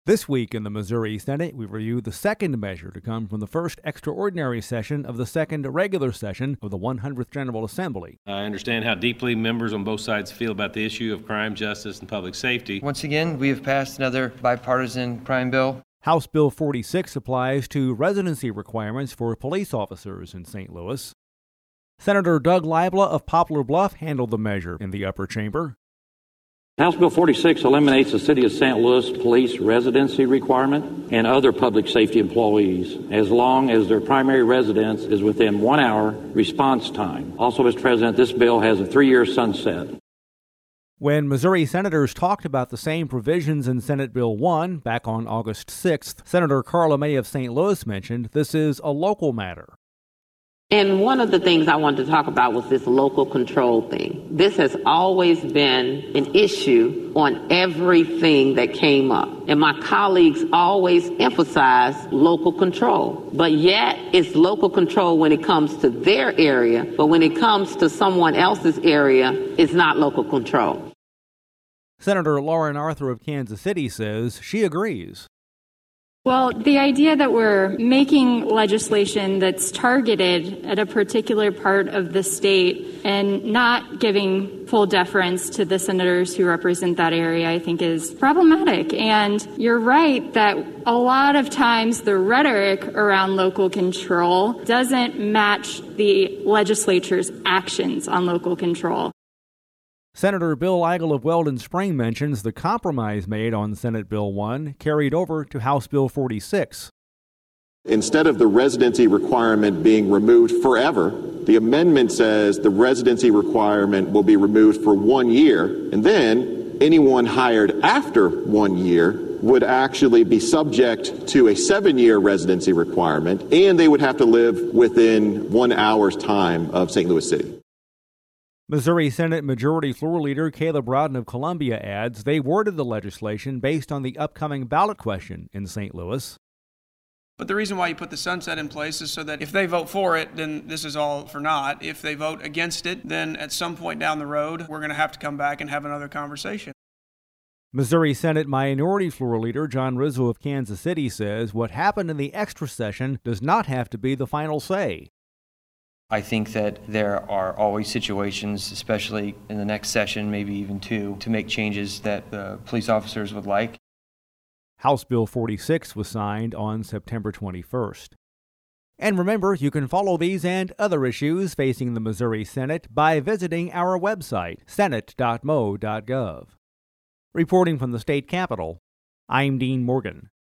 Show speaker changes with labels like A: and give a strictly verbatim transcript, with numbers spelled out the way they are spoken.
A: This week in the Missouri Senate, we review the second measure to come from the first extraordinary session of the second regular session of the one hundredth General Assembly.
B: I understand how deeply members on both sides feel about the issue of crime, justice, and public safety.
C: Once again, we have passed another bipartisan crime bill.
A: House Bill forty-six applies to residency requirements for police officers in Saint Louis. Senator Doug Libla of Poplar Bluff handled the measure in the upper chamber.
D: House Bill forty-six eliminates the City of Saint Louis police residency requirement and other public safety employees as long as their primary residence is within one hour response time. Also, Mister President, this bill has a three-year sunset.
A: When Missouri senators talked about the same provisions in Senate Bill one back on August sixth, Senator Carla May of Saint Louis mentioned this is a local matter.
E: And one of the things I wanted to talk about was this local control thing. This has always been an issue on everything that came up. And my colleagues always emphasize local control. But yet it's local control when it comes to their area. But when it comes to someone else's area, it's not local control.
A: Senator Lauren Arthur of Kansas City says she agrees.
F: Well, the idea that we're making legislation that's targeted at a particular part of the state and not giving full deference to the senators who represent that area, I think is problematic. And you're right that a lot of times the rhetoric around local control doesn't match the legislature's actions on local control.
A: Senator Bill Eigel of Weldon Spring mentions the compromise made on Senate Bill one carried over to House Bill forty-six.
G: Instead of the residency requirement being removed forever, the amendment says the residency requirement will be removed for one year, and then anyone hired after one year would actually be subject to a seven-year residency requirement, and they would have to live within one hour's time of Saint Louis City.
A: Missouri Senate Majority Floor Leader Caleb Rowden of Columbia adds they worded the legislation based on the upcoming ballot question in Saint Louis.
H: But the reason why you put the sunset in place is so that if they vote for it, then this is all for naught. If they vote against it, then at some point down the road, we're going to have to come back and have another conversation.
A: Missouri Senate Minority Floor Leader John Rizzo of Kansas City says what happened in the extra session does not have to be the final say.
C: I think that there are always situations, especially in the next session, maybe even two, to make changes that the police officers would like.
A: House Bill forty-six was signed on September twenty-first. And remember, you can follow these and other issues facing the Missouri Senate by visiting our website, senate dot mo dot gov. Reporting from the state capitol, I'm Dean Morgan.